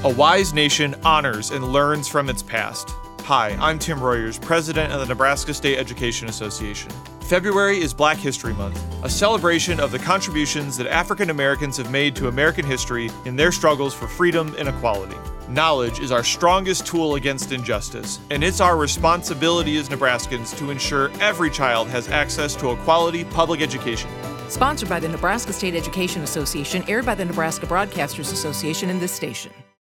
A wise nation honors and learns from its past. Hi, I'm Tim Royers, president of the Nebraska State Education Association. February is Black History Month, a celebration of the contributions that African Americans have made to American history in their struggles for freedom and equality. Knowledge is our strongest tool against injustice, and it's our responsibility as Nebraskans to ensure every child has access to a quality public education. Sponsored by the Nebraska State Education Association, aired by the Nebraska Broadcasters Association and this station.